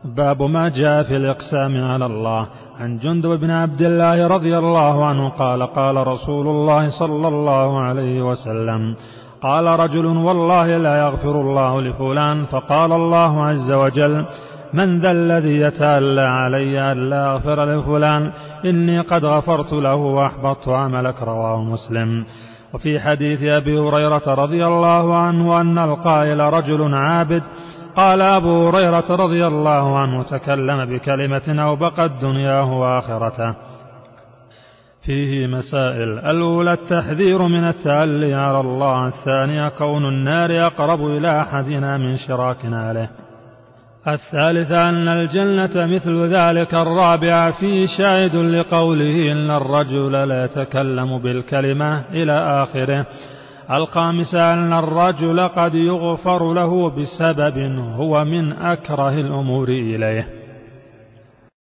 باب ما جاء في الإقسام على الله. عن جندب بن عبد الله رضي الله عنه قال قال رسول الله صلى الله عليه وسلم قال رجل والله لا يغفر الله لفلان، فقال الله عز وجل من ذا الذي يتألى علي ألا أغفر لفلان إني قد غفرت له وأحبطت عملك. رواه مسلم. وفي حديث أبي هريرة رضي الله عنه أن القائل رجل عابد، قال أبو هريرة رضي الله عنه تكلم بكلمة أوبقت دنياه وآخرته. فيه مسائل: الأولى التحذير من التألي على الله، الثانية كون النار أقرب إلى أحدنا من شراك نعله، الثالثة أن الجنة مثل ذلك، الرابعة فيه شاهد لقوله إن الرجل لا يتكلم بالكلمة إلى آخره، الخامسة أن الرجل قد يغفر له بسبب هو من أكره الأمور إليه.